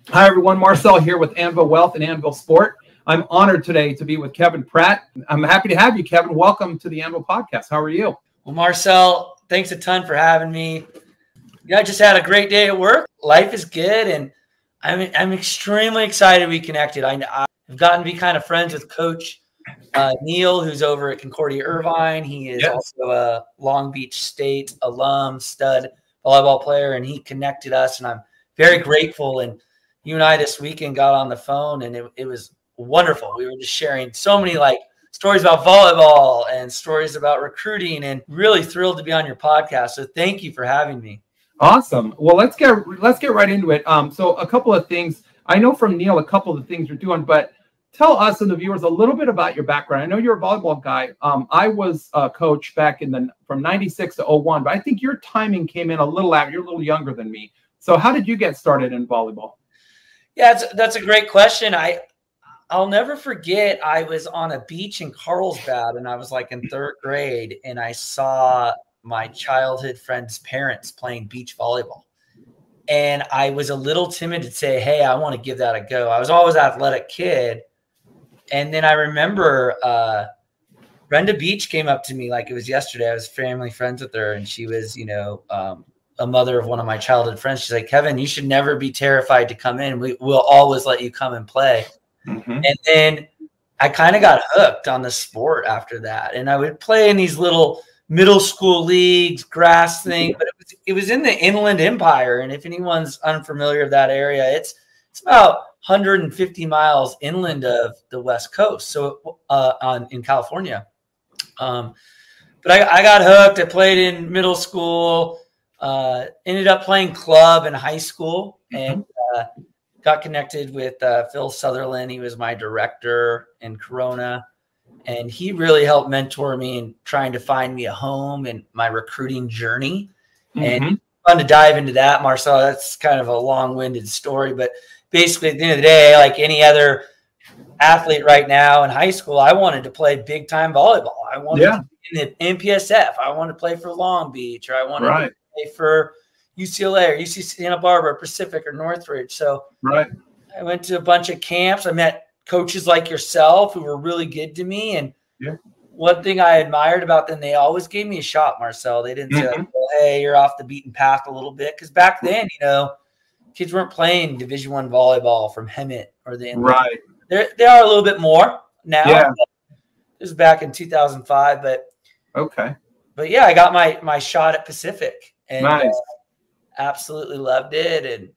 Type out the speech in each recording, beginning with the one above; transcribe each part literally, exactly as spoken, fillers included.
Hi, everyone. Marcel here with Anvil Wealth and Anvil Sport. I'm honored today to be with Kevin Pratt. I'm happy to have you, Kevin. Welcome to the Anvil Podcast. How are you? Well, Marcel, thanks a ton for having me. Yeah, I just had a great day at work. Life is good, and I'm I'm extremely excited we connected. I, I've gotten to be kind of friends with Coach uh, Neil, who's over at Concordia Irvine. He is yes. also a Long Beach State alum, stud volleyball player, and he connected us, and I'm very grateful. And you and I this weekend got on the phone, and it, it was wonderful. We were just sharing so many like stories about volleyball and stories about recruiting, and really thrilled to be on your podcast. So thank you for having me. Awesome. Well, let's get let's get right into it. Um, so a couple of things. I know from Neil a couple of the things you're doing, but tell us and the viewers a little bit about your background. I know you're a volleyball guy. Um, I was a coach back in the from ninety-six to oh one, but I think your timing came in a little after. You're a little younger than me. So how did you get started in volleyball? Yeah, that's, that's a great question. I, I'll never forget, I was on a beach in Carlsbad, and I was like in third grade, and I saw my childhood friend's parents playing beach volleyball. And I was a little timid to say, hey, I want to give that a go. I was always an athletic kid. And then I remember uh, Brenda Beach came up to me like it was yesterday. I was family friends with her, and she was, you know, um, a mother of one of my childhood friends. She's like, Kevin, you should never be terrified to come in. We, we'll always let you come and play. Mm-hmm. And then I kind of got hooked on the sport after that. And I would play in these little middle school leagues, grass thing, but it was, it was in the Inland Empire. And if anyone's unfamiliar with that area, it's, it's about one hundred fifty miles inland of the West Coast. So uh, on, in California. Um, but I, I got hooked. I played in middle school. Uh, ended up playing club in high school, and uh, got connected with uh, Phil Sutherland. He was my director in Corona, and he really helped mentor me in trying to find me a home in my recruiting journey. Mm-hmm. And it's fun to dive into that, Marcel. That's kind of a long-winded story, but basically at the end of the day, like any other athlete right now in high school, I wanted to play big-time volleyball. I wanted yeah. to be in the N P S F. I wanted to play for Long Beach, or I wanted right. to for U C L A or U C Santa Barbara, Pacific, or Northridge. So right. I went to a bunch of camps. I met coaches like yourself who were really good to me. And yeah. one thing I admired about them, they always gave me a shot, Marcel. They didn't mm-hmm. say, well, hey, you're off the beaten path a little bit. Because back then, you know, kids weren't playing Division One volleyball from Hemet or the right. They're, they are a little bit more now. Yeah. This was back in two thousand five. But okay. But yeah, I got my my shot at Pacific. And nice. uh, absolutely loved it and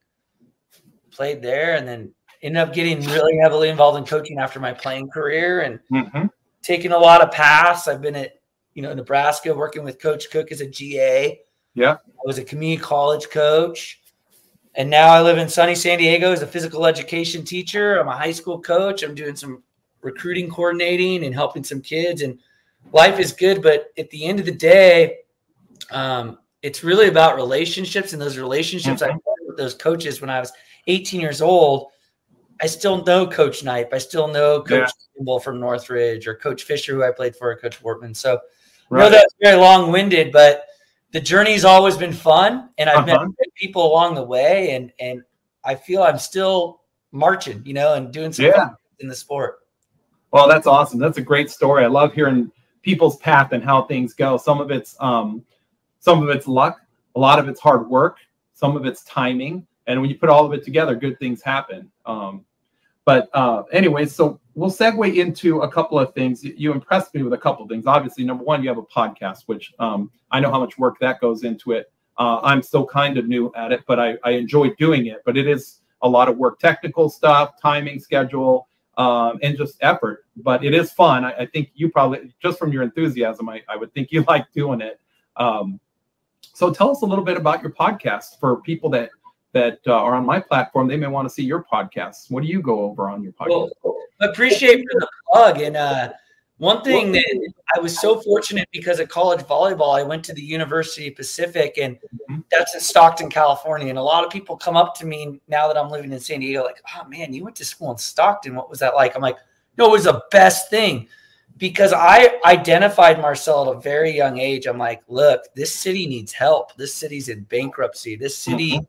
played there, and then ended up getting really heavily involved in coaching after my playing career, and mm-hmm. taking a lot of paths. I've been at, you know, Nebraska working with Coach Cook as a G A. Yeah. I was a community college coach, and now I live in sunny San Diego as a physical education teacher. I'm a high school coach. I'm doing some recruiting coordinating and helping some kids, and life is good. But at the end of the day, um, it's really about relationships, and those relationships mm-hmm. I had with those coaches when I was eighteen years old. I still know Coach Knipe. I still know Coach Kimball yeah. from Northridge, or Coach Fisher, who I played for, or Coach Wortman. So right. I know that's very long-winded, but the journey's always been fun, and I've uh-huh. met people along the way, and and I feel I'm still marching, you know, and doing some yeah. fun in the sport. Well, that's awesome. That's a great story. I love hearing people's path and how things go. Some of it's um, Some of it's luck, a lot of it's hard work, some of it's timing, and when you put all of it together, good things happen. Um, but uh, anyway, so we'll segue into a couple of things. You impressed me with a couple of things. Obviously, number one, you have a podcast, which um, I know how much work that goes into it. Uh, I'm still kind of new at it, but I, I enjoy doing it. But it is a lot of work, technical stuff, timing, schedule, um, and just effort. But it is fun. I, I think you probably, just from your enthusiasm, I, I would think you like doing it. Um, So tell us a little bit about your podcast for people that that uh, are on my platform. They may want to see your podcast. What do you go over on your podcast? Well, I appreciate for the plug. And uh, one thing that I was so fortunate, because of college volleyball, I went to the University of Pacific, and mm-hmm. that's in Stockton, California. And a lot of people come up to me now that I'm living in San Diego, like, oh man, you went to school in Stockton. What was that like? I'm like, no, it was the best thing. Because I identified Marcel at a very young age. I'm like, look, this city needs help. This city's in bankruptcy. This city mm-hmm.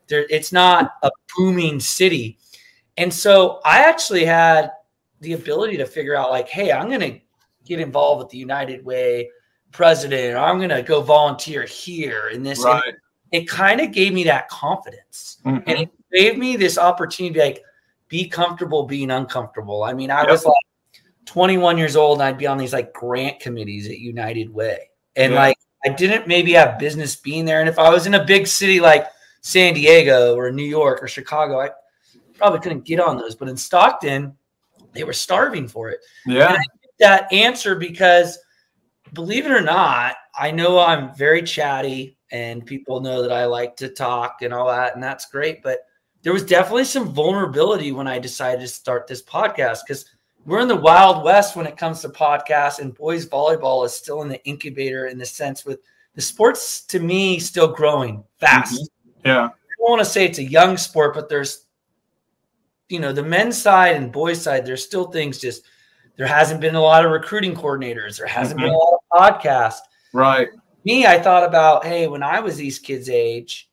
There, it's not a booming city. And so I actually had the ability to figure out like, hey, I'm going to get involved with the United Way president, or I'm going to go volunteer here in this. Right. It kind of gave me that confidence. Mm-hmm. And it gave me this opportunity to like be comfortable being uncomfortable. I mean, I yep. was like twenty-one years old and I'd be on these like grant committees at United Way. And yeah. like, I didn't maybe have business being there. And if I was in a big city like San Diego or New York or Chicago, I probably couldn't get on those. But in Stockton, they were starving for it. Yeah. And I get that answer because, believe it or not, I know I'm very chatty and people know that I like to talk and all that, and that's great. But there was definitely some vulnerability when I decided to start this podcast, because we're in the Wild West when it comes to podcasts, and boys volleyball is still in the incubator in the sense with the sport's, to me, still growing fast. Mm-hmm. Yeah. I don't want to say it's a young sport, but there's, you know, the men's side and boys side, there's still things just, there hasn't been a lot of recruiting coordinators. There hasn't mm-hmm. been a lot of podcasts. Right. Me, I thought about, hey, when I was these kids' age,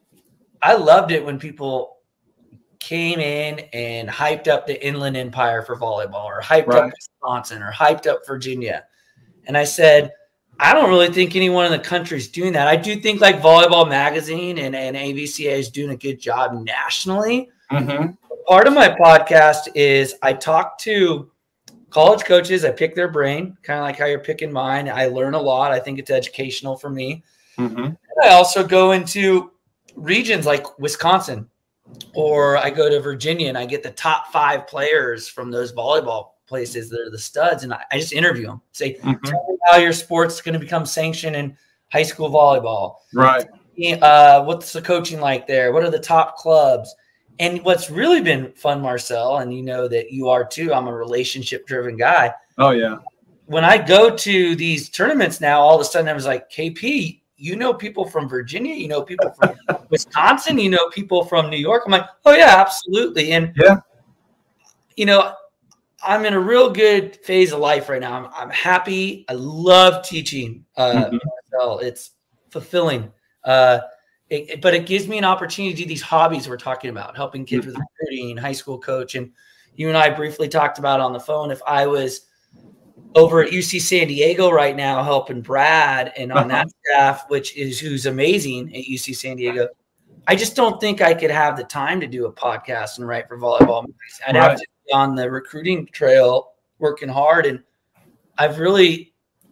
I loved it when people came in and hyped up the Inland Empire for volleyball, or hyped right. up Wisconsin, or hyped up Virginia. And I said, I don't really think anyone in the country is doing that. I do think like Volleyball Magazine and, and A V C A is doing a good job nationally. Mm-hmm. Part of my podcast is I talk to college coaches. I pick their brain, kind of like how you're picking mine. I learn a lot. I think it's educational for me. Mm-hmm. And I also go into regions like Wisconsin, or I go to Virginia and I get the top five players from those volleyball places that are the studs. And I, I just interview them, say, mm-hmm. tell me how your sport's going to become sanctioned in high school volleyball. Right. Uh, what's the coaching like there? What are the top clubs? And what's really been fun, Marcel, and you know that you are too, I'm a relationship-driven guy. Oh, yeah. When I go to these tournaments now, all of a sudden I was like, K P, you know people from Virginia, you know people from Wisconsin, you know people from New York. I'm like, oh, yeah, absolutely. And, yeah, you know, I'm in a real good phase of life right now. I'm, I'm happy. I love teaching, uh, mm-hmm. Marcel. It's fulfilling. Uh It, it, but it gives me an opportunity to do these hobbies we're talking about, helping kids with recruiting, high school coach. And you and I briefly talked about on the phone, if I was over at U C San Diego right now helping Brad and on that staff, which is who's amazing at U C San Diego, I just don't think I could have the time to do a podcast and write for Volleyball. I'd right. have to be on the recruiting trail working hard. And I've really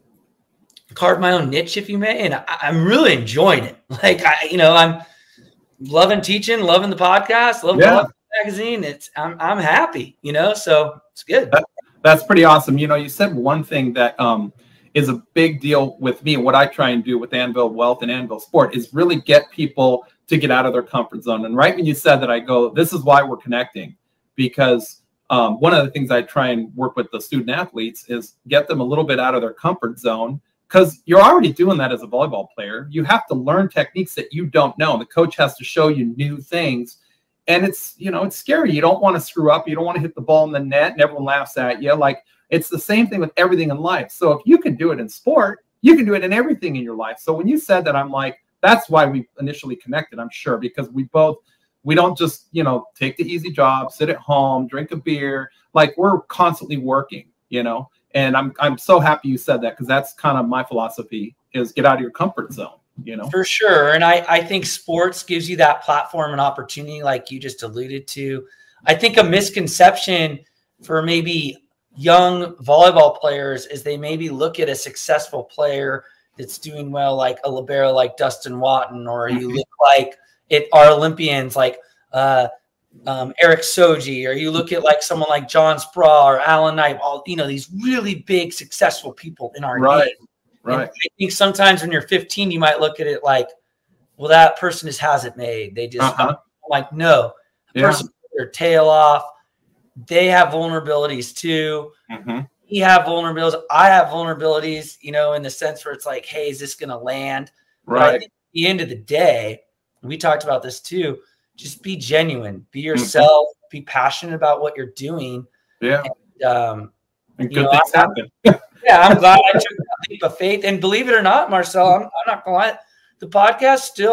carved my own niche, if you may, and I, I'm really enjoying it. Like I, you know, I'm loving teaching, loving the podcast, loving yeah. the magazine. It's I'm I'm happy, you know, so it's good. That, that's pretty awesome. You know, you said one thing that um is a big deal with me. What I try and do with Anvil Wealth and Anvil Sport is really get people to get out of their comfort zone. And right when you said that, I go, this is why we're connecting, because um, one of the things I try and work with the student athletes is get them a little bit out of their comfort zone. Because you're already doing that as a volleyball player. You have to learn techniques that you don't know. The coach has to show you new things. And it's, you know, it's scary. You don't want to screw up. You don't want to hit the ball in the net and everyone laughs at you. Like, it's the same thing with everything in life. So if you can do it in sport, you can do it in everything in your life. So when you said that, I'm like, that's why we initially connected, I'm sure, because we both, we don't just, you know, take the easy job, sit at home, drink a beer. Like, we're constantly working, you know. And I'm I'm so happy you said that, because that's kind of my philosophy, is get out of your comfort zone, you know? For sure. And I, I think sports gives you that platform and opportunity, like you just alluded to. I think a misconception for maybe young volleyball players is they maybe look at a successful player that's doing well, like a libero like Dustin Watton, or you look like it our Olympians like uh Um, Eric Soji, or you look at like someone like John Spraw or Alan Knight, all, you know, these really big, successful people in our right, game. Right. And I think sometimes when you're fifteen, you might look at it like, well, that person just hasn't made. They just uh-huh. like, no, the yeah. person put their tail off. They have vulnerabilities too. Mm-hmm. We have vulnerabilities. I have vulnerabilities, you know, in the sense where it's like, hey, is this going to land? Right. But I think at the end of the day, we talked about this too. Just be genuine, be yourself, mm-hmm. be passionate about what you're doing. Yeah. And, um, and good know, things I'm, happen. yeah, I'm glad I took that leap of faith. And believe it or not, Marcel, I'm, I'm not going to lie. The podcast still,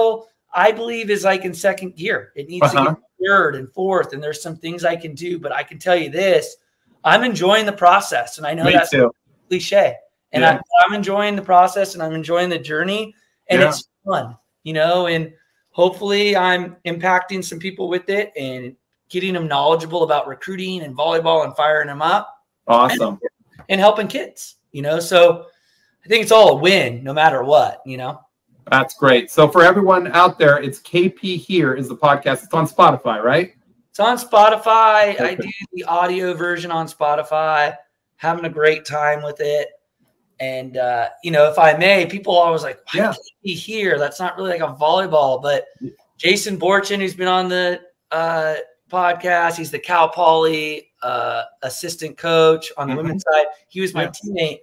I believe is like in second gear. It needs Uh-huh. to get third and fourth. And there's some things I can do, but I can tell you this, I'm enjoying the process. And I know Me that's too. cliche. And Yeah. I'm, I'm enjoying the process and I'm enjoying the journey. And Yeah. it's fun, you know, and hopefully I'm impacting some people with it and getting them knowledgeable about recruiting and volleyball and firing them up. Awesome. And, and helping kids, you know, so I think it's all a win no matter what, you know. That's great. So for everyone out there, it's K P Here is the podcast. It's on Spotify, right? It's on Spotify. Okay. I do the audio version on Spotify, having a great time with it. And, uh, you know, if I may, people are always like, why Yeah. K P Here? That's not really like a volleyball. But Jason Borchin, who's been on the uh, podcast, he's the Cal Poly uh, assistant coach on the Mhm. women's side. He was my Yeah. teammate.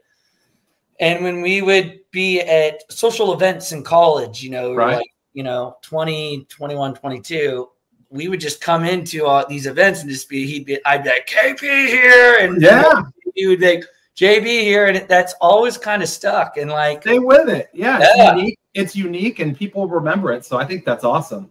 And when we would be at social events in college, you know, we were Right. like, you know, twenty, twenty-one, twenty-two, we would just come into uh, these events and just be, he'd be, I'd be like, K P here. And Yeah. he would be like, J B here. And it, that's always kind of stuck. And like, Stay with it. Yeah. It's Yeah. unique. It's unique and people remember it. So I think that's awesome.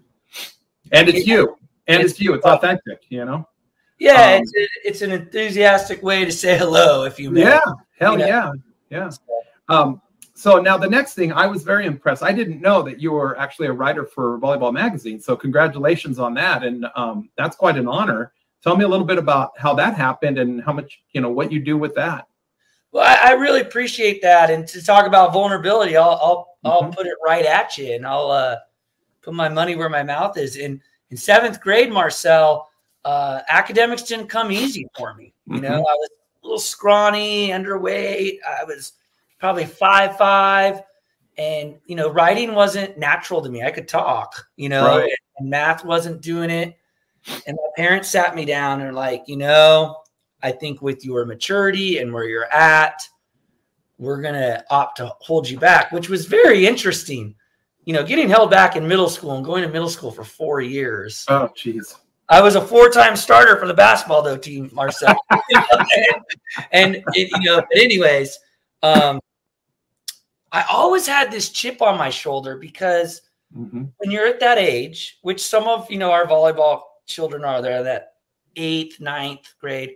And it's Yeah. you. And It's- it's you. It's authentic, you know? yeah, Um, it's, a, it's an enthusiastic way to say hello, if you may. Yeah. Hell You know? yeah. Yeah. Um, so now the next thing, I was very impressed. I didn't know that you were actually a writer for Volleyball Magazine. So congratulations on that. And um, that's quite an honor. Tell me a little bit about how that happened and how much, you know, what you do with that. Well, I, I really appreciate that. And to talk about vulnerability, I'll I'll, I'll Mhm. put it right at you, and I'll uh, put my money where my mouth is. In in seventh grade, Marcel, uh, academics didn't come easy for me. You know, Mhm. I was a little scrawny, underweight. I was probably five five, and you know, writing wasn't natural to me. I could talk, you know, Right. and math wasn't doing it. And my parents sat me down and were like, you know, I think with your maturity and where you're at, we're going to opt to hold you back, which was very interesting. You know, getting held back in middle school and going to middle school for four years. Oh, geez. I was a four-time starter for the basketball though team, Marcel. and, and it, you know, but anyways, um, I always had this chip on my shoulder because Mhm. when you're at that age, which some of, you know, our volleyball children are, there that eighth, ninth grade.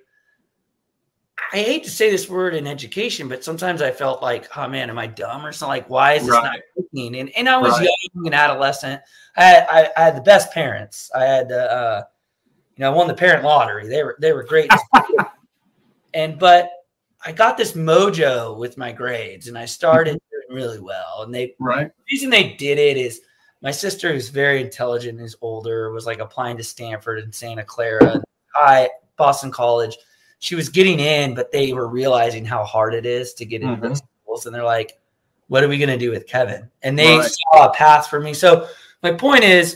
I hate to say this word in education, but sometimes I felt like, oh man, am I dumb or something? Like, why is this Right. not working? And, and I was Right. young and adolescent. I had, I, I had the best parents. I had, uh, you know, I won the parent lottery. They were, they were great. and, but I got this mojo with my grades and I started doing really well. And they, Right. the reason they did it is my sister, who's very intelligent, who's older, was like applying to Stanford and Santa Clara, I Boston College. She was getting in, but they were realizing how hard it is to get into Mhm. those schools. And they're like, what are we going to do with Kevin? And they Right. saw a path for me. So my point is,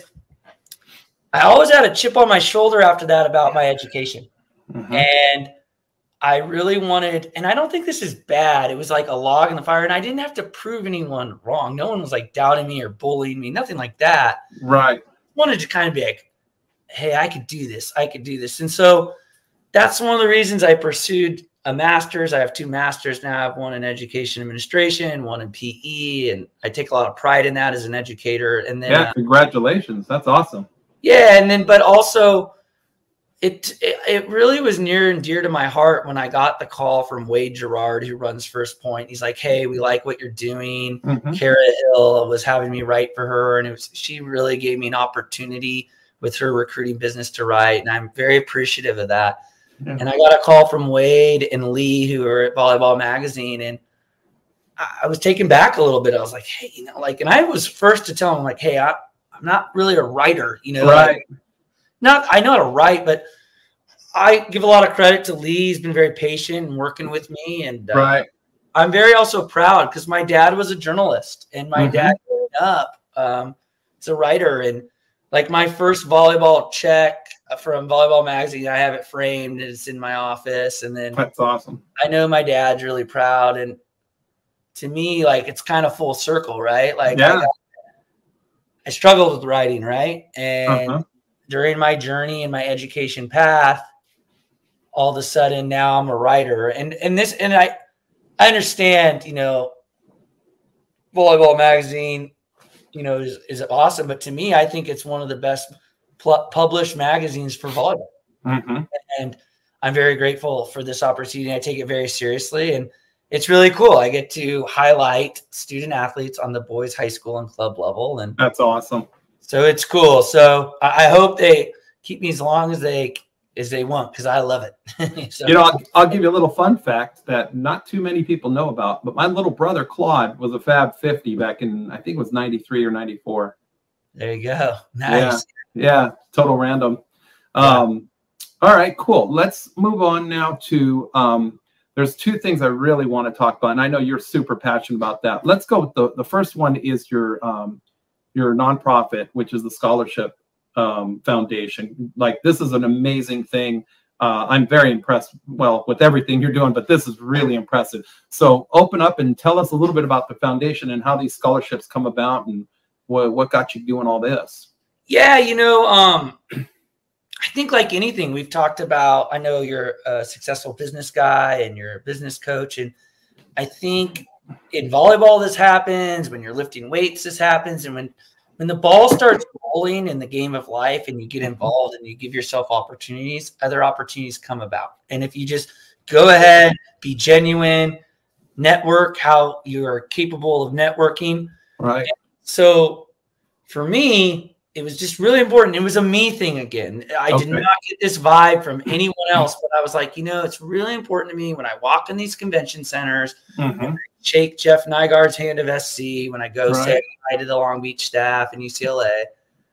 I always had a chip on my shoulder after that about my education. Mhm. And I really wanted, and I don't think this is bad. It was like a log in the fire, and I didn't have to prove anyone wrong. No one was like doubting me or bullying me, nothing like that. Right. I wanted to kind of be like, hey, I could do this. I could do this. And so that's one of the reasons I pursued a master's. I have two masters now. I have one in education administration, one in P E, and I take a lot of pride in that as an educator. And then, Yeah. uh, Congratulations. That's awesome. yeah, and then, but also, It, it it really was near and dear to my heart when I got the call from Wade Gerard, who runs First Point. He's like, "Hey, we like what you're doing." Mhm. Kara Hill was having me write for her, and it was she really gave me an opportunity with her recruiting business to write, and I'm very appreciative of that. Yeah. And I got a call from Wade and Lee, who are at Volleyball Magazine, and I, I was taken back a little bit. I was like, "Hey, you know, like," and I was first to tell him, like, "Hey, I, I'm not really a writer, you know." Right. Like, Not, I know how to write, but I give a lot of credit to Lee. He's been very patient and working with me. And uh, Right. I'm very also proud because my dad was a journalist and my Mhm. dad growing up um, is a writer. And like my first volleyball check from Volleyball Magazine, I have it framed and it's in my office. And then That's awesome. I know my dad's really proud. And to me, like, it's kind of full circle, right? Like, Yeah. I, got, I struggled with writing, right? And Uh-huh. during my journey and my education path, all of a sudden now I'm a writer. And and this and I I understand, you know, Volleyball Magazine, you know, is, is awesome. But to me, I think it's one of the best pl- published magazines for volleyball. Mm-hmm. And I'm very grateful for this opportunity. I take it very seriously. And it's really cool. I get to highlight student athletes on the boys high school and club level. And that's awesome. So it's cool. So I, I hope they keep me as long as they as they want, because I love it. So, you know, I'll, I'll give you a little fun fact that not too many people know about, but my little brother Claude was a Fab fifty back in, I think it was ninety-three or ninety-four. There you go. Nice. Yeah, yeah, total random. Um, yeah. All right, cool. Let's move on now to, um, there's two things I really want to talk about, and I know you're super passionate about that. Let's go with the, the first one is your, um, your nonprofit, which is the Scholarship um, Foundation. Like, this is an amazing thing. Uh, I'm very impressed, well, with everything you're doing, but this is really impressive. So open up and tell us a little bit about the foundation and how these scholarships come about and what, what got you doing all this. Yeah, you know, um, I think like anything we've talked about, I know you're a successful business guy and you're a business coach. And I think in volleyball, this happens. When you're lifting weights, this happens. And when, when the ball starts rolling in the game of life and you get involved and you give yourself opportunities, other opportunities come about. And if you just go ahead, be genuine, network how you are capable of networking. Right. And so for me, it was just really important. It was a me thing again. I okay. did not get this vibe from anyone else, but I was like, you know, it's really important to me when I walk in these convention centers, mm-hmm. shake Jeff Nygaard's hand of S C, when I go right. say hi to the Long Beach staff and U C L A.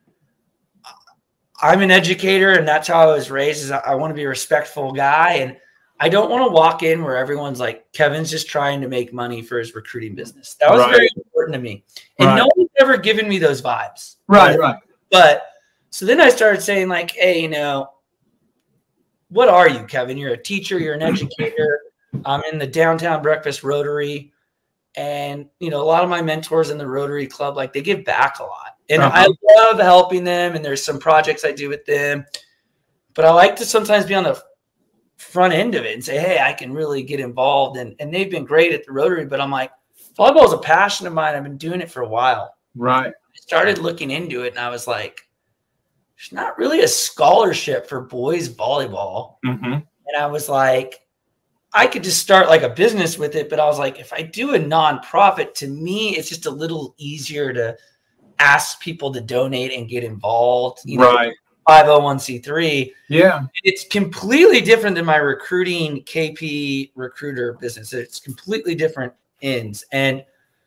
I'm an educator, and that's how I was raised. Is I, I want to be a respectful guy, and I don't want to walk in where everyone's like, Kevin's just trying to make money for his recruiting business. That was right. very important to me. And right. no one's ever given me those vibes. Right, right. But so then I started saying like, hey, you know, what are you, Kevin? You're a teacher. You're an educator. I'm in the Downtown Breakfast Rotary. And, you know, a lot of my mentors in the Rotary Club, like they give back a lot. And uh-huh. I love helping them. And there's some projects I do with them. But I like to sometimes be on the front end of it and say, hey, I can really get involved. And, and they've been great at the Rotary. But I'm like, volleyball is a passion of mine. I've been doing it for a while. Right. I started looking into it and I was like, there's not really a scholarship for boys volleyball. Mm-hmm. And I was like, I could just start like a business with it. But I was like, if I do a nonprofit, to me, it's just a little easier to ask people to donate and get involved. You know, right. five oh one c three. Yeah. It's completely different than my recruiting K P recruiter business. It's completely different ends. And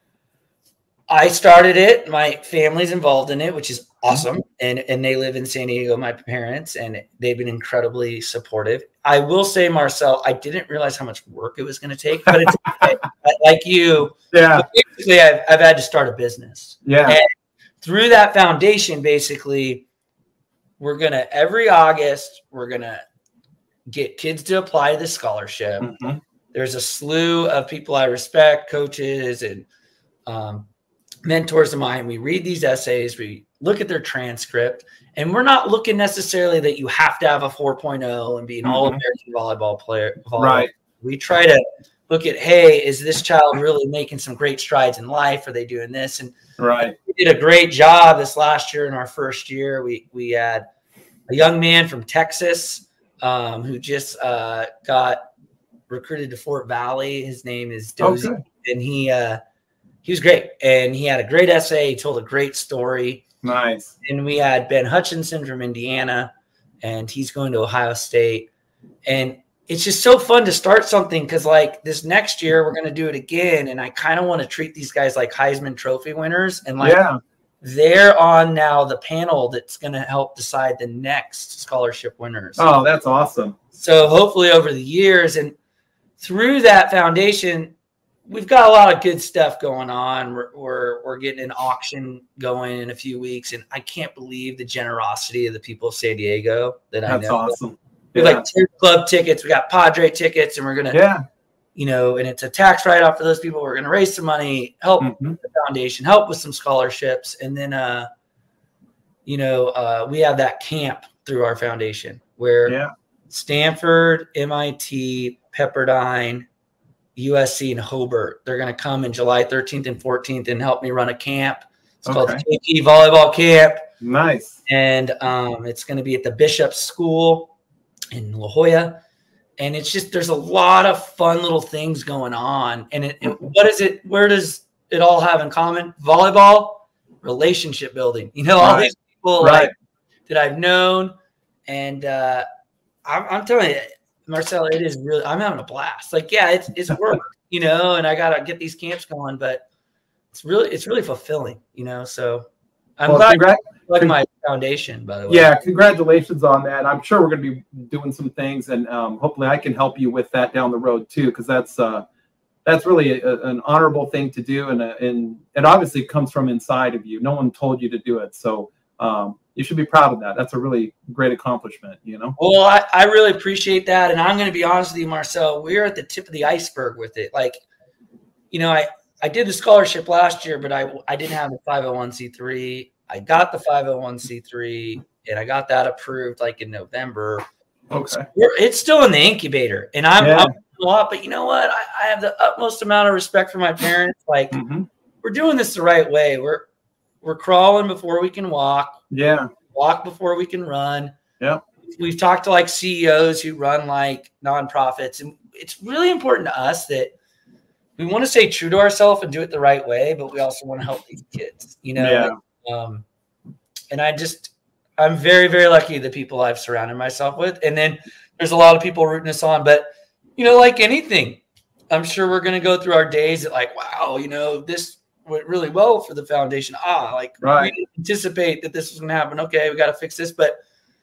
I started it. My family's involved in it, which is awesome. And and they live in San Diego, my parents, and they've been incredibly supportive. I will say, Marcel, I didn't realize how much work it was going to take, but it's okay. Like you, yeah. basically I've, I've had to start a business. Yeah. And through that foundation, basically, we're going to, every August, we're going to get kids to apply to the scholarship. Mm-hmm. There's a slew of people I respect, coaches and um, mentors of mine. We read these essays, we look at their transcript, and we're not looking necessarily that you have to have a four point oh and be an mm-hmm. all-American volleyball player. Volleyball. Right. We try to look at, hey, is this child really making some great strides in life? Are they doing this? And right. we did a great job this last year in our first year. We we had a young man from Texas um, who just uh, got recruited to Fort Valley. His name is Dozy, oh, and he uh, he was great. And he had a great essay. He told a great story. Nice. And we had Ben Hutchinson from Indiana, and he's going to Ohio State. And it's just so fun to start something because, like, this next year we're going to do it again. And I kind of want to treat these guys like Heisman Trophy winners. And, like, yeah. they're on now the panel that's going to help decide the next scholarship winners. Oh, that's awesome. So hopefully over the years and through that foundation, we've got a lot of good stuff going on. We're, we're, we're getting an auction going in a few weeks. And I can't believe the generosity of the people of San Diego that that's I know. That's awesome. We have yeah. like two club tickets. We got Padre tickets, and we're going to, yeah. you know, and it's a tax write-off for those people. We're going to raise some money, help mm-hmm. the foundation, help with some scholarships. And then, uh, you know, uh, we have that camp through our foundation where yeah. Stanford, M I T, Pepperdine, U S C, and Hobart, they're going to come in July thirteenth and fourteenth and help me run a camp. It's okay. called K P Volleyball Camp. Nice. And um, it's going to be at the Bishop School in La Jolla. And it's just, there's a lot of fun little things going on. And it, it, what is it, where does it all have in common? Volleyball, relationship building. You know, all right. these people right. like, that I've known. And uh, I'm, I'm telling you, Marcel, it is really, I'm having a blast. Like, yeah, it's, it's work, you know, and I got to get these camps going, but it's really, it's really fulfilling, you know? So I'm well, glad congr- like my foundation, by the way. Yeah. Congratulations on that. I'm sure we're going to be doing some things, and um, hopefully I can help you with that down the road too. Cause that's, uh, that's really a, an honorable thing to do. And, a, and it obviously comes from inside of you. No one told you to do it. So, um, you should be proud of that. That's a really great accomplishment, you know? Well, I, I really appreciate that. And I'm going to be honest with you, Marcel, we're at the tip of the iceberg with it. Like, you know, I, I did the scholarship last year, but I, I didn't have the five oh one c three. I got the five oh one c three, and I got that approved like in November. Okay. So it's still in the incubator, and I'm, yeah. I'm a lot, but you know what? I, I have the utmost amount of respect for my parents. Like, mm-hmm. we're doing this the right way. We're, We're crawling before we can walk. Yeah. Walk before we can run. Yeah. We've talked to like C E Os who run like nonprofits. And it's really important to us that we want to stay true to ourselves and do it the right way, but we also want to help these kids, you know? Yeah. Um, and I just, I'm very, very lucky the people I've surrounded myself with. And then there's a lot of people rooting us on, but you know, like anything, I'm sure we're going to go through our days that like, wow, you know, this went really well for the foundation. Ah, like right. we didn't anticipate that this was going to happen. Okay, we got to fix this. But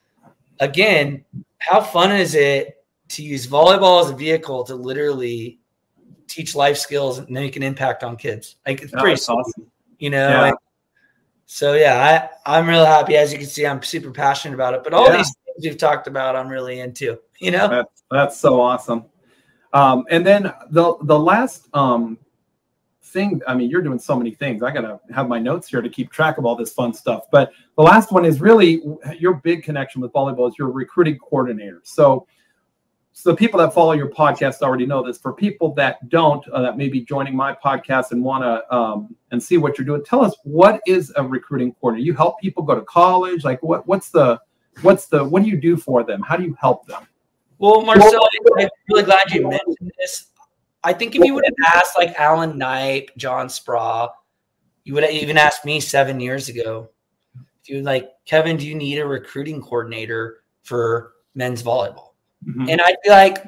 again, how fun is it to use volleyball as a vehicle to literally teach life skills and make an impact on kids? Like it's oh, pretty awesome, you know. Yeah. Like, so yeah, I I'm real happy. As you can see, I'm super passionate about it. But all yeah. these things we've talked about, I'm really into. You know, that's that's so awesome. Um, and then the the last um. thing, I mean, you're doing so many things. I gotta have my notes here to keep track of all this fun stuff. But the last one is really your big connection with volleyball is your recruiting coordinator. So, so the people that follow your podcast already know this. For people that don't, uh, that may be joining my podcast and want to um, and see what you're doing, tell us, what is a recruiting coordinator? You help people go to college? Like, what what's the what's the what do you do for them? How do you help them? Well, Marcel, I'm really glad you mentioned this. I think if you would have asked like Alan Knipe, John Spraw, you would have even asked me seven years ago. If you were like, Kevin, do you need a recruiting coordinator for men's volleyball? Mm-hmm. And I'd be like,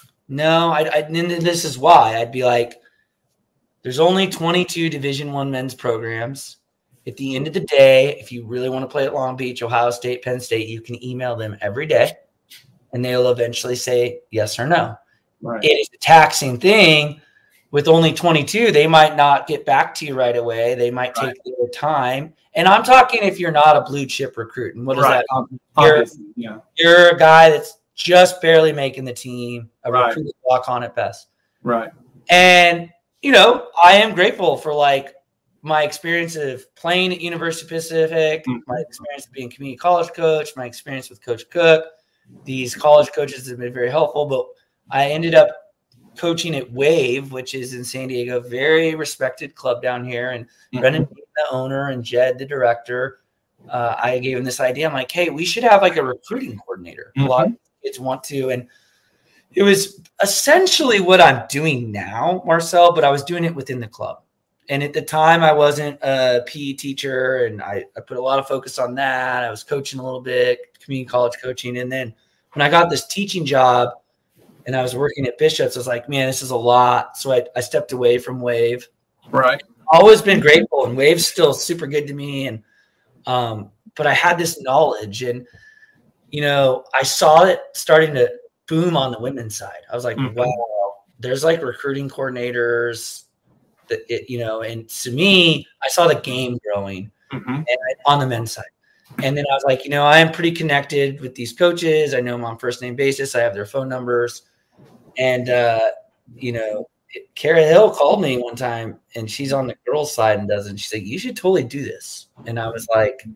no, I, I, and this is why. I'd be like, there's only twenty-two Division One men's programs. At the end of the day, if you really want to play at Long Beach, Ohio State, Penn State, you can email them every day, and they'll eventually say yes or no. Right. It is a taxing thing. With only twenty-two, they might not get back to you right away. They might take right. their time. And I'm talking if you're not a blue chip recruit. And what is right. that? Um, you're, yeah. you're a guy that's just barely making the team, a right. recruit walk on at best. Right. And, you know, I am grateful for like my experience of playing at University Pacific, mm-hmm. my experience of being community college coach, my experience with Coach Cook. These college coaches have been very helpful, but I ended up coaching at Wave, which is in San Diego, very respected club down here. And mm-hmm. Brendan, the owner, and Jed, the director, uh, I gave him this idea. I'm like, hey, we should have like a recruiting coordinator. Mm-hmm. A lot of kids want to. And it was essentially what I'm doing now, Marcel, but I was doing it within the club. And at the time, I wasn't a P E teacher, and I, I put a lot of focus on that. I was coaching a little bit, community college coaching. And then when I got this teaching job, and I was working at Bishop's, I was like, man, this is a lot. So I, I stepped away from Wave. Right. Always been grateful, and Wave's still super good to me. And um, but I had this knowledge, and you know, I saw it starting to boom on the women's side. I was like, mm-hmm. wow, there's like recruiting coordinators that it, you know, and to me, I saw the game growing mm-hmm. and I, on the men's side. And then I was like, you know, I am pretty connected with these coaches. I know them on first name basis. I have their phone numbers. And, uh, you know, Kara Hill called me one time, and she's on the girls' side and does it. She's like, you should totally do this. And I was like,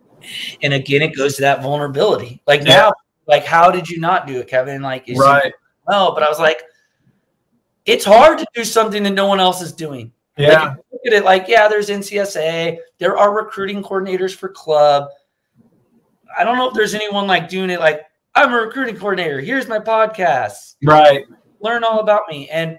and again, it goes to that vulnerability. Like yeah. now, like, how did you not do it, Kevin? Like, is right. well, but I was like, it's hard to do something that no one else is doing. Yeah. Like, look at it like, yeah, there's N C S A. There are recruiting coordinators for club. I don't know if there's anyone like doing it like, I'm a recruiting coordinator. Here's my podcast. Right. Learn all about me. And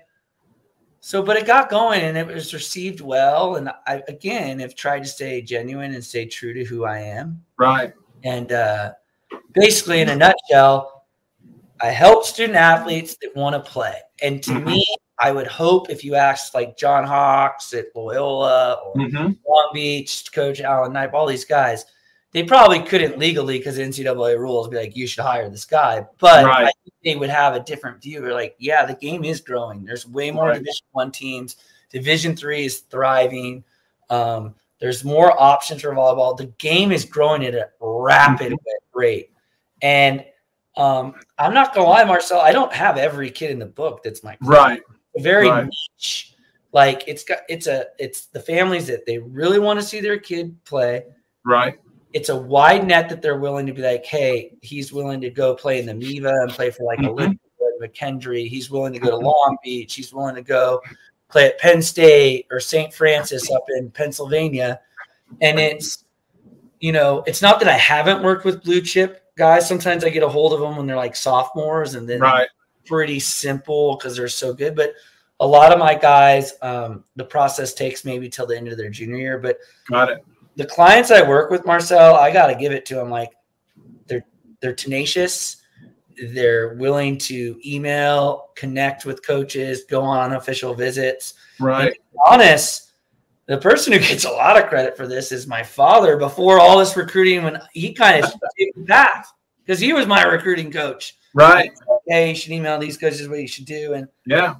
so, but it got going and it was received well. And I, again, have tried to stay genuine and stay true to who I am. Right. And uh, basically, in a nutshell, I help student athletes that want to play. And to mm-hmm. me, I would hope if you asked like John Hawks at Loyola or mm-hmm. Long Beach, Coach Alan Knipe, all these guys, they probably couldn't legally because N C double A rules be like, you should hire this guy. But right. I think they would have a different view. They're like, yeah, the game is growing. There's way more right. Division One teams. Division Three is thriving. Um, there's more options for volleyball. The game is growing at a rapid mm-hmm. rate. And um, I'm not going to lie, Marcel, I don't have every kid in the book that's my kid. Right. It's very right. niche. Like it's got, it's a, it's the families that they really want to see their kid play. Right. It's a wide net that they're willing to be like, hey, he's willing to go play in the Miva and play for like mm-hmm. Olympia, McKendree. He's willing to go to Long Beach. He's willing to go play at Penn State or Saint Francis up in Pennsylvania. And it's, you know, it's not that I haven't worked with blue chip guys. Sometimes I get a hold of them when they're like sophomores and then right. pretty simple because they're so good. But a lot of my guys, um, the process takes maybe till the end of their junior year. But got it. The clients I work with, Marcel, I got to give it to them. Like they're, they're tenacious. They're willing to email, connect with coaches, go on unofficial visits. Right. And to be honest, the person who gets a lot of credit for this is my father before all this recruiting, when he kind of took the path because he was my recruiting coach. Right. Like, hey, you should email these coaches what you should do. And yeah,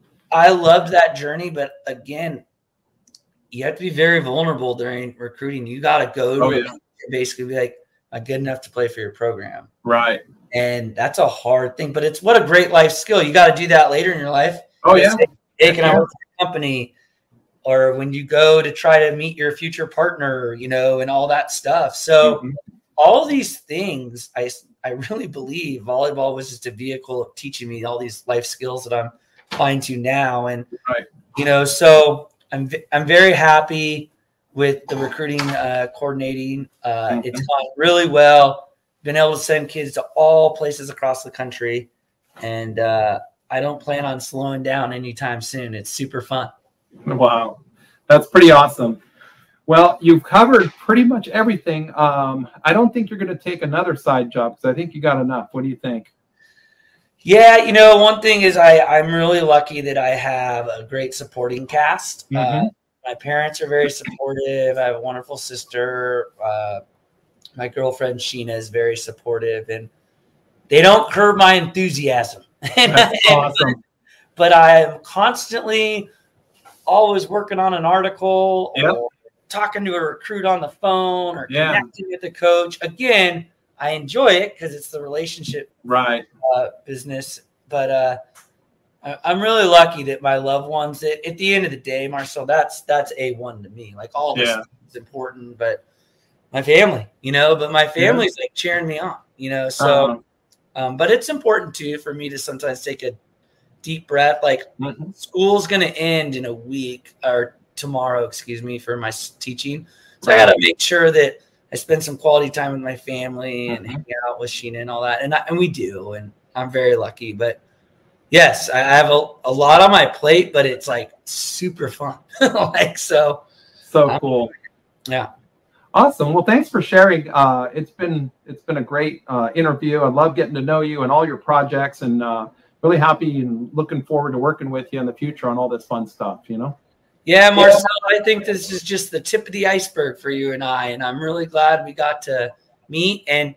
I loved that journey. But again, you have to be very vulnerable during recruiting. You got to go to oh, yeah. basically be like, I'm good enough to play for your program. Right. And that's a hard thing, but it's what a great life skill. You got to do that later in your life. Oh, yeah. Hey, can I work for a company? Or when you go to try to meet your future partner, you know, and all that stuff. So mm-hmm. all these things, I, I really believe volleyball was just a vehicle of teaching me all these life skills that I'm applying to now. And, right. you know, so I'm, I'm very happy with the recruiting uh, coordinating. Uh, mm-hmm. It's gone really well. Been able to send kids to all places across the country. And uh, I don't plan on slowing down anytime soon. It's super fun. Wow. That's pretty awesome. Well, you've covered pretty much everything. Um, I don't think you're going to take another side job because I think you got enough. What do you think? Yeah, you know, one thing is I, I'm really lucky that I have a great supporting cast. Mm-hmm. Uh, my parents are very supportive. I have a wonderful sister. Uh, my girlfriend, Sheena, is very supportive. And they don't curb my enthusiasm. That's awesome. But I'm constantly always working on an article yep. or talking to a recruit on the phone or yeah. connecting with the coach. Again, I enjoy it because it's the relationship right uh, business. But uh, I, I'm really lucky that my loved ones, at, at the end of the day, Marcel, that's that's A one to me. Like all this yeah. is important, but my family, you know, but my family's yeah. like cheering me on, you know. So, uh-huh. um, but it's important too for me to sometimes take a deep breath. Like mm-hmm. school's going to end in a week or tomorrow, excuse me, for my teaching. So I got to make sure that I spend some quality time with my family and mm-hmm. hang out with Sheena and all that. And I, and we do, and I'm very lucky, but yes, I have a, a lot on my plate, but it's like super fun. like, so, so um, cool. Yeah. Awesome. Well, thanks for sharing. Uh, it's been, it's been a great uh, interview. I love getting to know you and all your projects, and uh, really happy and looking forward to working with you in the future on all this fun stuff, you know? Yeah, Marcel, I think this is just the tip of the iceberg for you and I, and I'm really glad we got to meet. And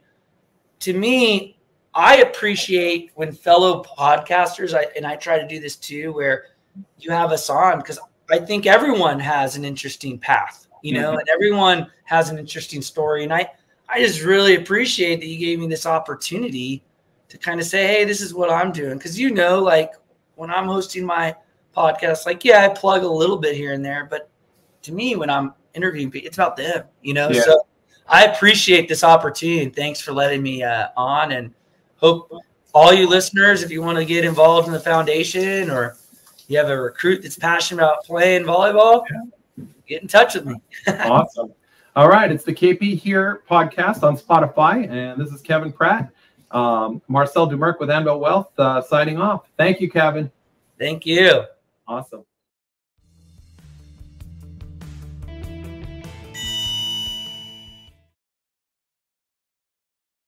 to me, I appreciate when fellow podcasters, I, and I try to do this too, where you have us on, because I think everyone has an interesting path, you know, mm-hmm. and everyone has an interesting story. And I, I just really appreciate that you gave me this opportunity to kind of say, hey, this is what I'm doing. Because, you know, like when I'm hosting my podcast, like, yeah, I plug a little bit here and there, but to me, when I'm interviewing people, it's about them, you know? Yeah. So I appreciate this opportunity, and thanks for letting me uh, on, and hope all you listeners, if you want to get involved in the foundation or, you have a recruit that's passionate about playing volleyball, yeah. get in touch with me. Awesome. All right. It's the K P Here podcast on Spotify. And this is Kevin Pratt, um, Marcel Dumerc with Anvil Wealth uh, signing off. Thank you, Kevin. Thank you. Awesome.